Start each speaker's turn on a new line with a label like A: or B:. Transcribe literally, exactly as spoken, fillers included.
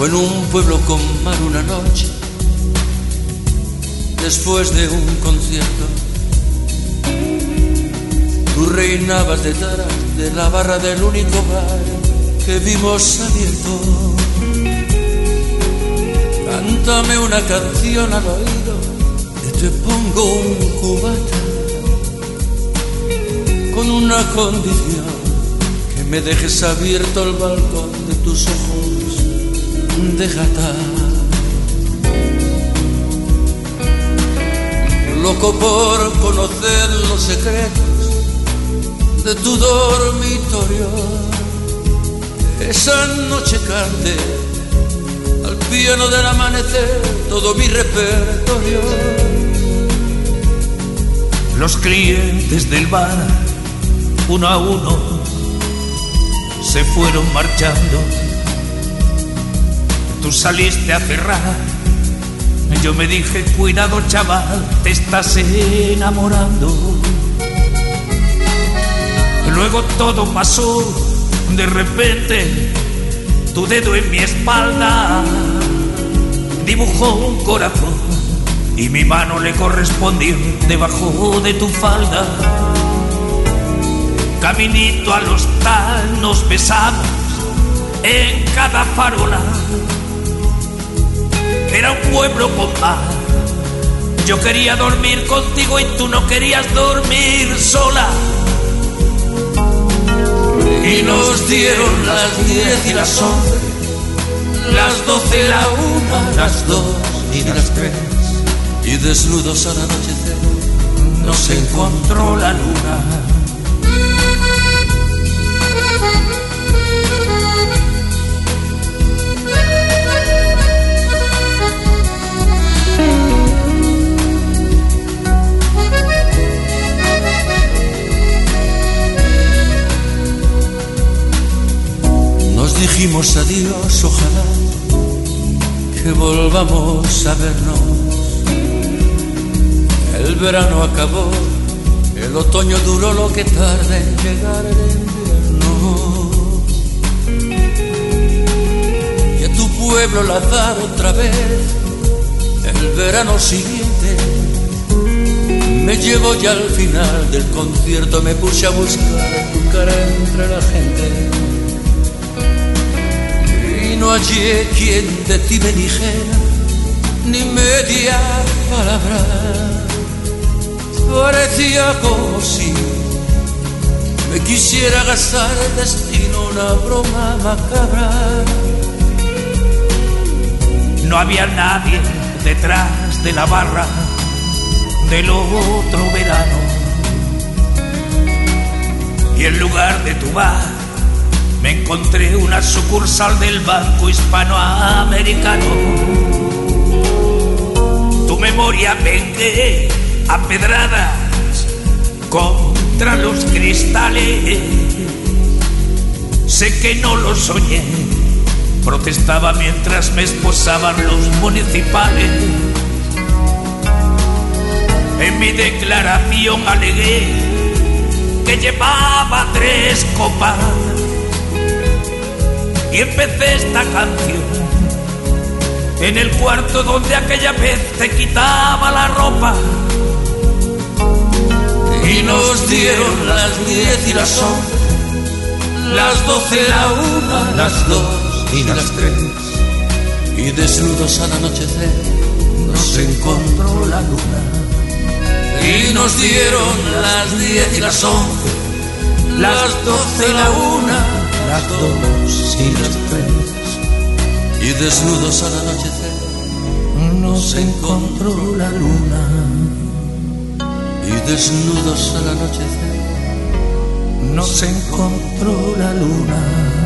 A: Fue en un pueblo con mar una noche, después de un concierto. Tú reinabas detrás de la barra del único bar que vimos abierto. Cántame una canción al oído, que te pongo un cubata, con una condición, que me dejes abierto el balcón de tus ojos de gata. Loco por conocer los secretos de tu dormitorio. Esa noche canté al piano del amanecer todo mi repertorio.
B: Los clientes del bar, uno a uno, se fueron marchando. Tú saliste a cerrar. Yo me dije, cuidado chaval, te estás enamorando. Luego todo pasó, de repente, tu dedo en mi espalda dibujó un corazón y mi mano le correspondió debajo de tu falda. Caminito al hostal nos besamos en cada farola. Era un pueblo con mar. Yo quería dormir contigo y tú no querías dormir sola.
A: Y nos dieron las diez y las once, las doce, la una, las dos y las tres. Y desnudos al anochecer nos encontró la luna. Dijimos adiós, ojalá que volvamos a vernos. El verano acabó, el otoño duró lo que tarda en llegar el invierno. Y a tu pueblo la dar otra vez el verano siguiente. Me llevo ya al final del concierto, me puse a buscar tu cara entre la gente. No hallé quien de ti me dijera ni media palabra. Parecía como si me quisiera gastar el destino, una broma macabra.
B: No había nadie detrás de la barra del otro verano. Y en lugar de tu bar me encontré una sucursal del Banco Hispanoamericano. Tu memoria vengué a pedradas contra los cristales. Sé que no lo soñé, protestaba mientras me esposaban los municipales. En mi declaración alegué que llevaba tres copas y empecé esta canción en el cuarto donde aquella vez te quitaba la ropa.
A: Y nos dieron las diez y las once, las doce, la una, las dos y las tres. Y desnudos al anochecer nos encontró la luna. Y nos dieron las diez y las once, las doce, la una, las dos y las tres. Y desnudos al anochecer nos encontró la luna. Y desnudos al anochecer nos encontró la luna.